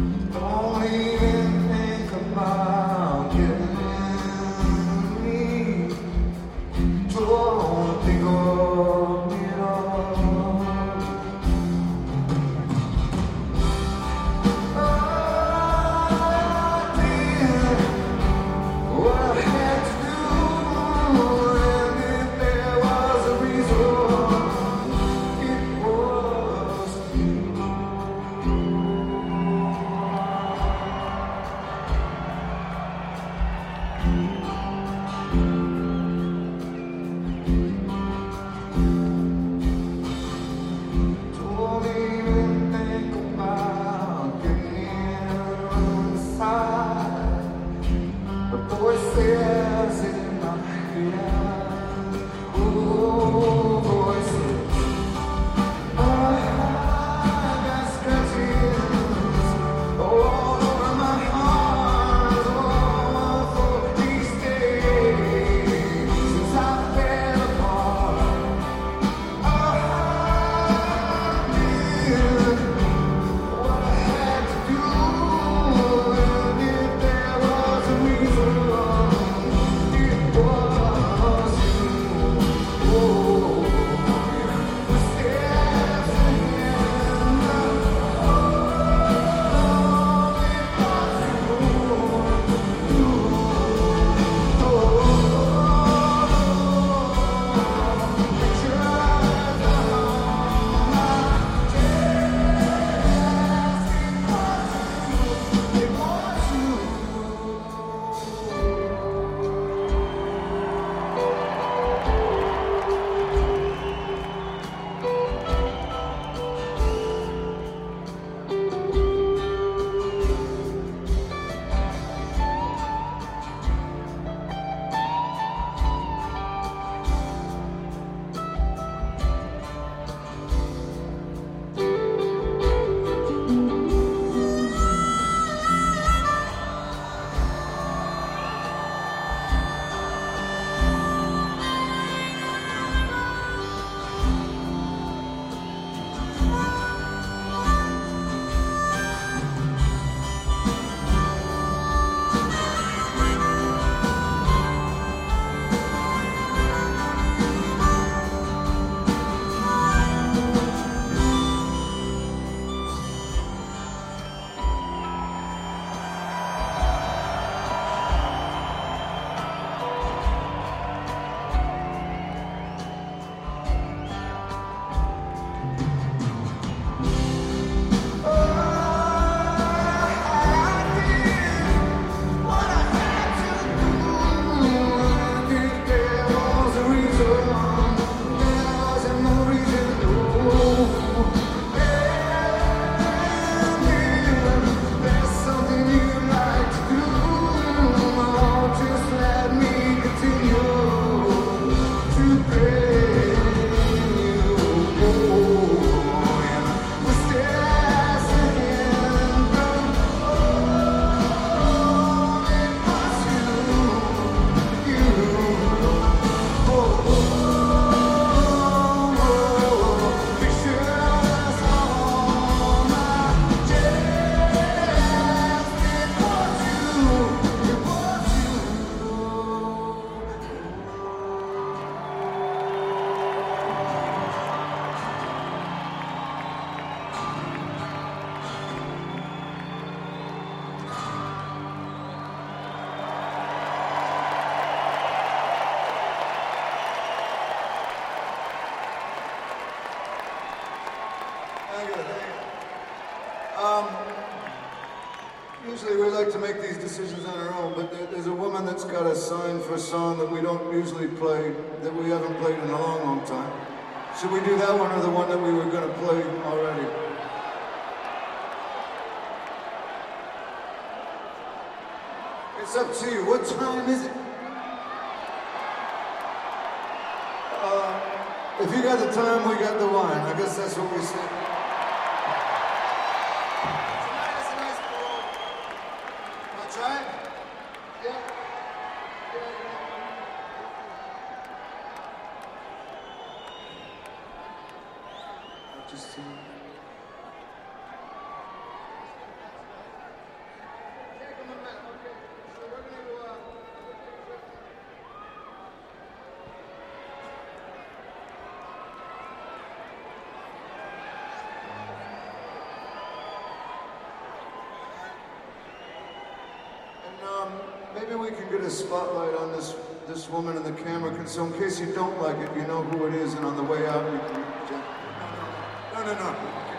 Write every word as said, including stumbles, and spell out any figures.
Don't even think about getting me. Don't think of me at all. I did what I had to do, and if there was a reason, it was you. Don't even think about getting inside the voices in my head. Ooh, voices. I got scratches all over my heart, oh, for these days since I fell apart. I did what I had to do, and if there was a reason, it was you. Oh, the steps ahead, oh, it was you. Thank you, thank you. Um, usually we like to make these decisions on our own, but there, there's a woman that's got a sign for a song that we don't usually play, that we haven't played in a long, long time. Should we do that one or the one that we were going to play already? It's up to you. What time is it? Uh, if you got the time, we got the wine. I guess that's what we said. Tonight is a nice parole. Want to try it? Yeah. Yeah, yeah. Just see. um, maybe we can get a spotlight on this this woman in the camera, so in case you don't like it, you know who it is, and on the way out, we can... No, no, no, no, no.